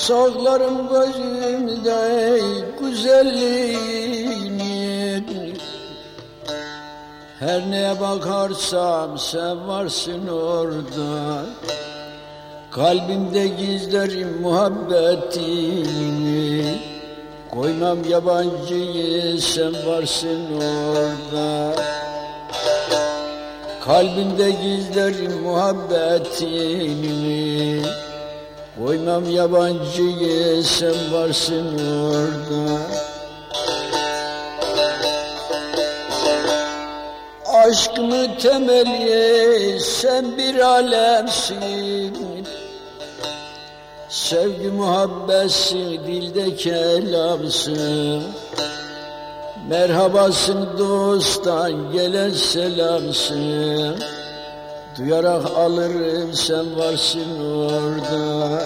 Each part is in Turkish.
Saklarım gözümde güzelliğini, her neye bakarsam sen varsın orada. Kalbimde gizlerim muhabbetini, koymam yabancıyı sen varsın orada. Kalbimde gizlerim muhabbetini, koymam yabancıyı sen varsın orada. Aşkımı temeli sen bir alemsin, sevgi muhabbetsin dilde kelamsın. Merhabasın dosttan gelen selamsın, duyarak alırım sen varsın orada.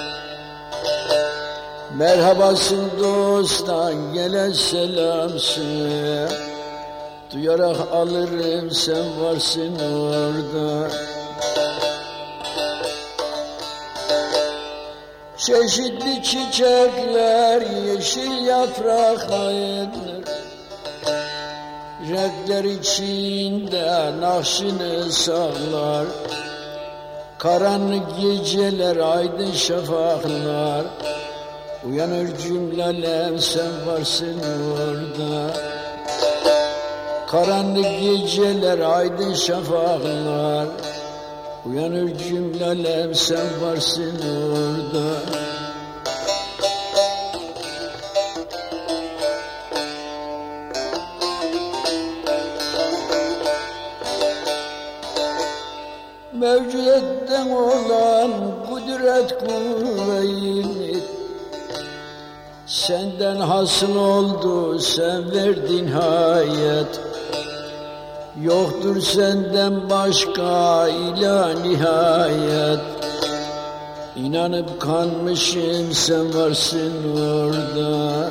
Merhabasın dosttan gelen selamsın, duyarak alırım sen varsın orada. Çeşitli çiçekler yeşil yapraklanır, renkler içinde nakşını saklar. Karanlık geceler aydın şafaklar, uyanır cümlelem sen varsın orada. Karanlık geceler aydın şafaklar, uyanır cümlelem sen varsın orada. Mevcudetten olan kudret kuvvetini, senden hasıl oldu sen verdin hayat. Yoktur senden başka ilah nihayet, İnanıp kanmışım sen varsın orada.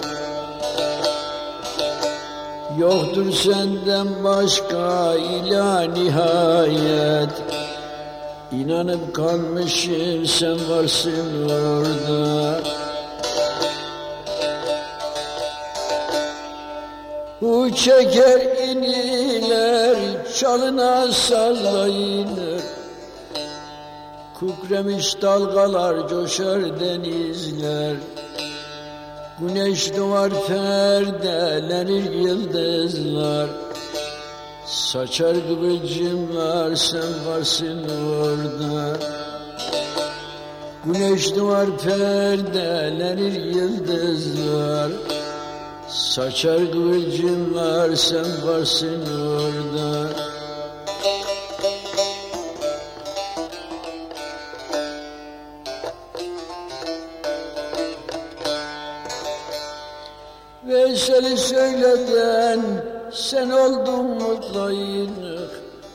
Yoktur senden başka ilah nihayet, İnanıp kanmışım sen varsın orada. Bu çeker iniler, çalına sallayınır. Kükremiş dalgalar coşar denizler. Güneş doğar perdelenir yıldızlar. Saçar kıvılcımlar sen varsın orada. Güneş doğar perdelenir yıldızlar. Saçar kıvılcımlar sen varsın orada. Veysel'i söyleden sen oldun mutlayınık.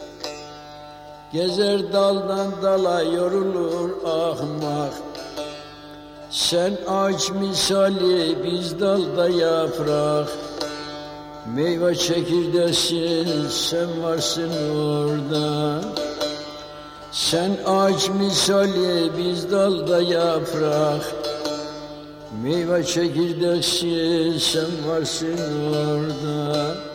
Gezer daldan dala yorulur ahmak. Sen ağaç misali biz dalda yaprak. Meyve çekirdesin sen varsın orada. Sen ağaç misali biz dalda yaprak. Meyve çekirdeksin sen varsın orada.